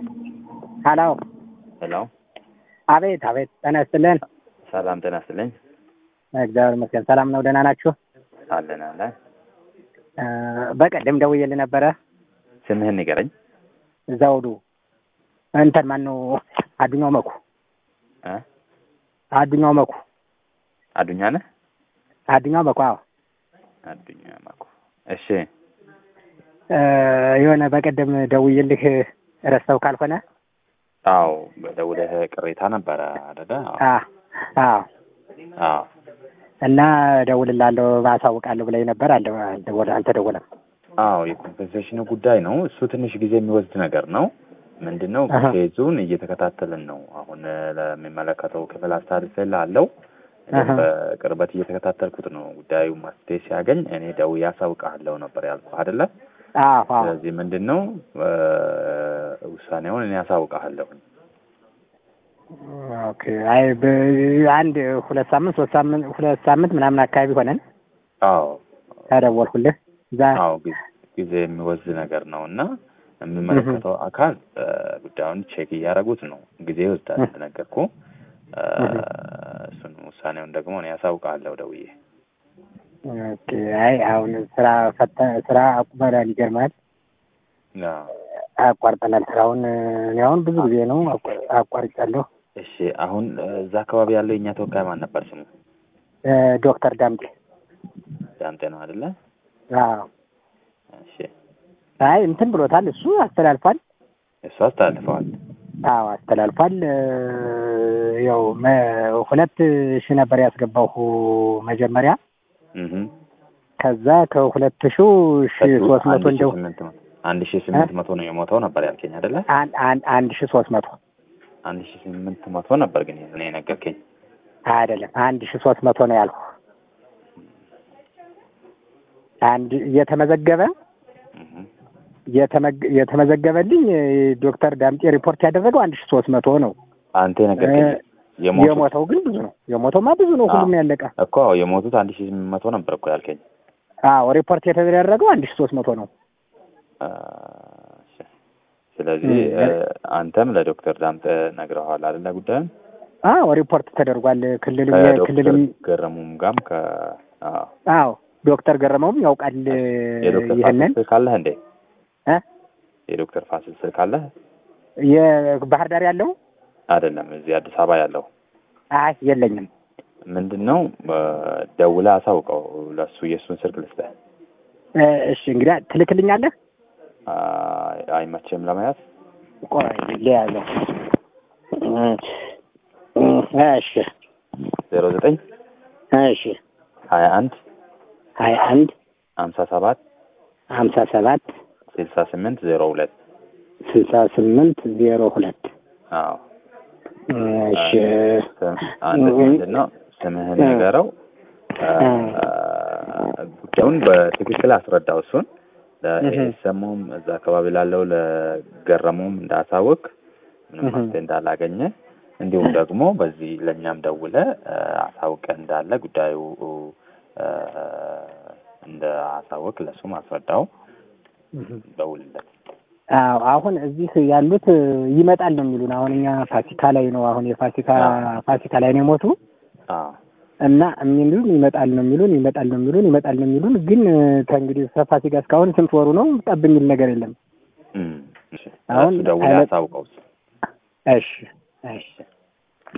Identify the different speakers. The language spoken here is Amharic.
Speaker 1: ሄሎ
Speaker 2: ሄሎ።
Speaker 1: አቤት አቤት፣ ጤና ይስጥልን።
Speaker 2: ሰላም ጤና ይስጥልኝ።
Speaker 1: እግዚአብሔር ይመስገን ሰላም ነው። ደህና ናችሁ?
Speaker 2: አለን አለን።
Speaker 1: በቀደም ደውዬልህ ነበረ።
Speaker 2: ስምህን ንገረኝ።
Speaker 1: ዘውዱ እንትን ማነው? አዱኛው መኩ። አዱኛው መኩ።
Speaker 2: አዱኛ ነህ?
Speaker 1: አዱኛው መኩ። አዎ
Speaker 2: አዱኛ መኩ። እሺ።
Speaker 1: የሆነ በቀደም ደውዬልህ ረስተው ካልሆነ?
Speaker 2: አዎ በደውለህ ቅሬታ ነበረ አይደለ?
Speaker 1: አዎ
Speaker 2: አዎ።
Speaker 1: እና ደውልልሃለሁ አሳውቃለሁ ብለኝ ነበር። አልተደወለም።
Speaker 2: አዎ የኮምፔንሴሽኑ ጉዳይ ነው። እሱ ትንሽ ጊዜ የሚወስድ ነገር ነው። ምንድነው ኬዙን እየተከታተልን ነው። አሁን ለሚመለከተው ክፍል አስተላልፌልሃለሁ። በቅርበት እየተከታተልኩት ነው። ጉዳዩ መፍትሄ ሲያገኝ እኔ ደውዬ አሳውቅሃለሁ ነበር ያልኩህ አይደለ?
Speaker 1: አዎ።
Speaker 2: ስለዚህ ምንድነው ውሳኔውን እኔ አሳውቅሃለሁ።
Speaker 1: ኦኬ። አይ አንድ 2 ሳምንት ምናምን አካባቢ ሆነን።
Speaker 2: አዎ
Speaker 1: ተደወልኩልህ።
Speaker 2: አዎ ጊዜ የሚወስድ ነገር ነው እና የሚመለከተው አካል ጉዳዩን ቼክ እያደረጉት ነው። ጊዜ ይወስዳል እንደነገርኩህ። እሱን ውሳኔውን ደግሞ እኔ አሳውቅሃለሁ ደውዬ።
Speaker 1: ኦኬ። አይ አሁን ስራ አቁመናል። ይገርማል። አቋርጠናል ስራውን። እኔ አሁን ብዙ ጊዜ ነው አቋርጫለሁ።
Speaker 2: እሺ። አሁን እዛ አካባቢ ያለው የእኛ ተወካይ ማን ነበር ስሙ?
Speaker 1: ዶክተር ዳምጤ
Speaker 2: ነው አይደለ?
Speaker 1: አዎ።
Speaker 2: እሺ።
Speaker 1: አይ እንትን ብሎታል። እሱ አስተላልፏል። አዎ አስተላልፏል። ያው 2,000 ነበር ያስገባው መጀመሪያ። ከዛ ከ2,300 እንደው
Speaker 2: 1,800 ነው የሞተው ነበር ያልከኝ አይደለ?
Speaker 1: 1,300
Speaker 2: 1,800 ነበር ግን እኔ ነገርከኝ።
Speaker 1: አይደለም 1,300 ነው ያልኩህ። አንድ የተመዘገበልኝ ዶክተር ዳምጤ ሪፖርት ያደረገው 1,300 ነው።
Speaker 2: አንተ ነገርከኝ።
Speaker 1: የሞተው ግን ብዙ ነው። የሞተውማ ብዙ ነው። ሁሉም ያለቀ
Speaker 2: እኮ የሞቱት 1,800 ነበር እኮ ያልከኝ።
Speaker 1: አዎ ሪፖርት የተደረገው 1,300 ነው።
Speaker 2: ስለዚህ አንተም ለዶክተር ዳምጤ ነግረዋል አይደለ ጉዳዩን?
Speaker 1: አዎ ሪፖርት ተደርጓል። ክልልም
Speaker 2: ገረሙም ጋም
Speaker 1: አዎ ዶክተር ገረመውም ያውቃል።
Speaker 2: ይሄንን ካለህ እንዴ? የዶክተር ፋሲል ስልክ አለህ?
Speaker 1: የባህር ዳር ያለው
Speaker 2: አይደለም፣ እዚህ አዲስ አበባ ያለው።
Speaker 1: አይ የለኝም።
Speaker 2: ምንድነው ደውለህ አሳውቀው ለሱ። የሱን ስልክ ልስጥህ።
Speaker 1: እሺ እንግዲህ ትልክልኛለህ?
Speaker 2: አይመችም ለመያዝ?
Speaker 1: ቆይ ልያዘው። እሺ
Speaker 2: 09
Speaker 1: እሺ
Speaker 2: 21 57 68 02 አዎ።
Speaker 1: እሺ
Speaker 2: አንድ ምንድነው ስምህን ንገረው። ጉዳዩን በትክክል አስረዳው። እሱን ለሰሙም እዛ አካባቢ ላለው ለገረሙም እንዳሳወቅ ምንም መፍትሄ እንዳላገኘ፣ እንዲሁም ደግሞ በዚህ ለኛም ደውለ አሳውቀ እንዳለ ጉዳዩ እንደ አሳወቅ ለሱም አስረዳው። ደውልለት።
Speaker 1: አዎ አሁን እዚህ ያሉት ይመጣል ነው የሚሉን። አሁን እኛ ፋሲካ ላይ ነው። አሁን ፋሲካ ላይ ነው የሞቱ። እና የሚሉን ይመጣል ነው የሚሉን። ግን ከእንግዲህ ፋሲካ እስካሁን ስንት ወሩ ነው? ጠብ የሚል ነገር የለም።
Speaker 2: አሁን ደውለህ አሳውቀው።
Speaker 1: እሺ